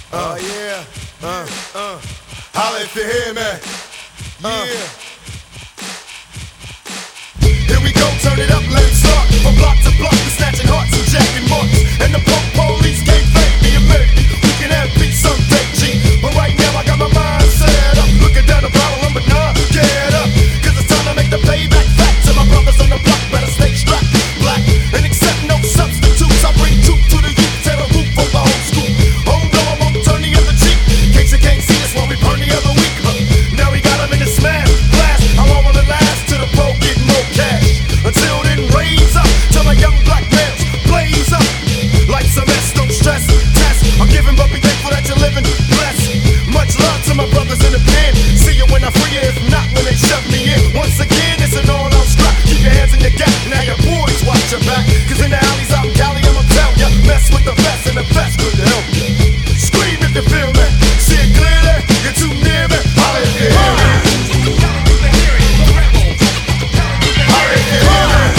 Yeah. Holla if you hear me. Yeah. Here we go, turn it up, let it start. From block to block, we're snatching hearts and jacking marks. And the punk police can't fake me a minute. We can have peace someday, G. But right now I got my mind set up. Looking down the barrel, number 9, get up. Cause it's time to make the payback fat. To my brothers on the block, better stay strapped. Black and accept no substitutes. I bring truth to the youth, tear the roof over the whole school. Oh no, I won't turn the other cheek. In case you can't see us while we burn the other week. Now we got them in the smash blast. How long will it last? Till the pro get more cash. Until then, raise up. Till my young black males blaze up. Like some S, don't stress, test. I'm giving, but be thankful that you're living blessed. Much love to my brothers in the pen. See you when I free you, if not when they shove me in. Once again, it's an all-out strap. Keep your hands in your gap, now your boys watch your back. Cause in the alleys out in Cali, I'ma tell ya, mess with the best and the best could help you. Scream if you feel me, see it clearly, you're too near me. Holla if you hear me. Holla if you hear me.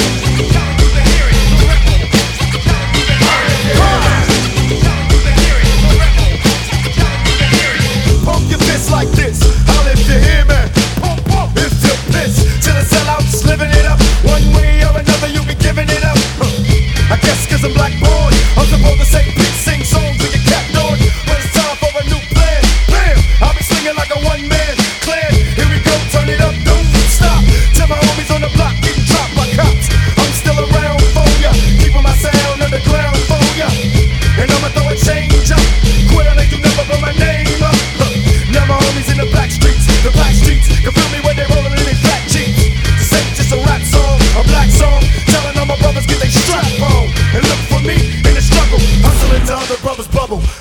Pump your fist like this, holla if you hear me. Pump, pump, if you're pissed. Till the sellouts living it up. One way or another you be giving it up. I guess cause I'm black boy, I'm supposed to say peace, sing songs with your cat dog. But it's time for a new plan. Bam, I'll be swinging like a one-man clan. Here we go, turn it up, don't stop. Till my homies on the block getting dropped by cops. I'm still around for ya, keeping my sound underground for ya. And I'ma throw a change up. Quit, they do never put my name up. Now my homies in the black streets can feel me when they rollin' in they fat jeeps. This ain't just a rap song, a black song, telling all my brothers get they strap on and look for me in the struggle, hustling to other brothers' bubble.